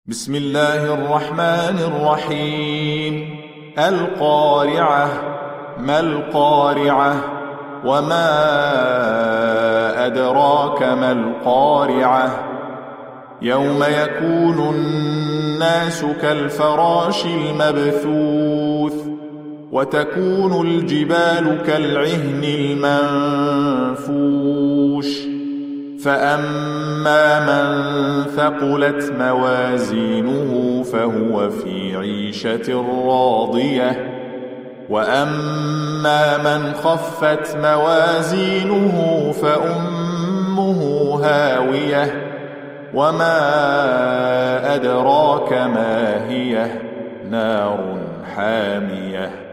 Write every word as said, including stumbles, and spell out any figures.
بسم الله الرحمن الرحيم. القارعة. ما القارعة؟ وما أدراك ما القارعة؟ يوم يكون الناس كالفراش المبثوث وتكون الجبال كالعهن المنفوش فأما من ثقلت موازينه فهو في عيشة راضية وأما من خفت موازينه فأمه هاوية وما أدراك ما هي نار حامية.